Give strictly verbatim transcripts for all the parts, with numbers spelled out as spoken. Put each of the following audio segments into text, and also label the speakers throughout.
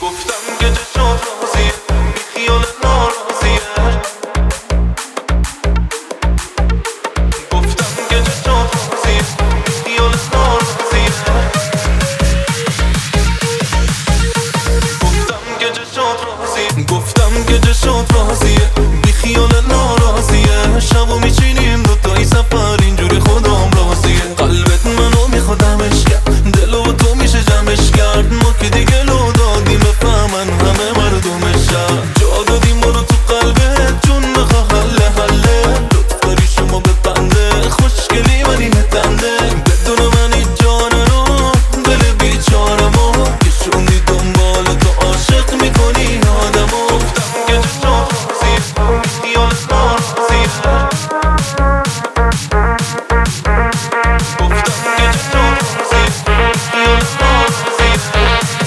Speaker 1: گفتم که جشات راضیه بی خیال ناراضیه شبو میچینیم دوتایی سفر اینجوری خودم راضیه قلبت منو میخوادمش کرد دلو تو میشه جمعش کرد ما که دیگه لو دادیم بفهمن همه مردمش شد جا دادیم برو تو قلبت جون بخواه حله حله لطف داری شما ببنده خوشگلی منی متنده بدون منی جانمو دل بیچارمو کشوندی دنبال تو عاشق میکنی آدمو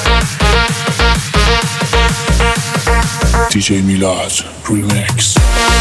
Speaker 2: دی جی Milad Remix.